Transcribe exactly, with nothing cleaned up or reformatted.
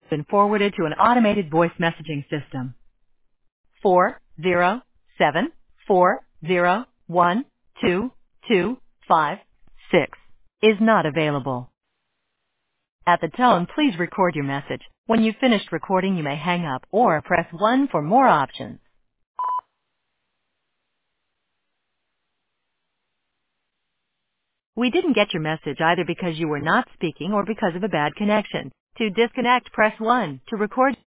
Been forwarded to an automated voice messaging system. Four zero seven four zero one two two five six is not available. At the tone, please record your message. When you've finished recording, you may hang up or press one for more options. We didn't get your message either because you were not speaking or because of a bad connection. To disconnect, press one. To record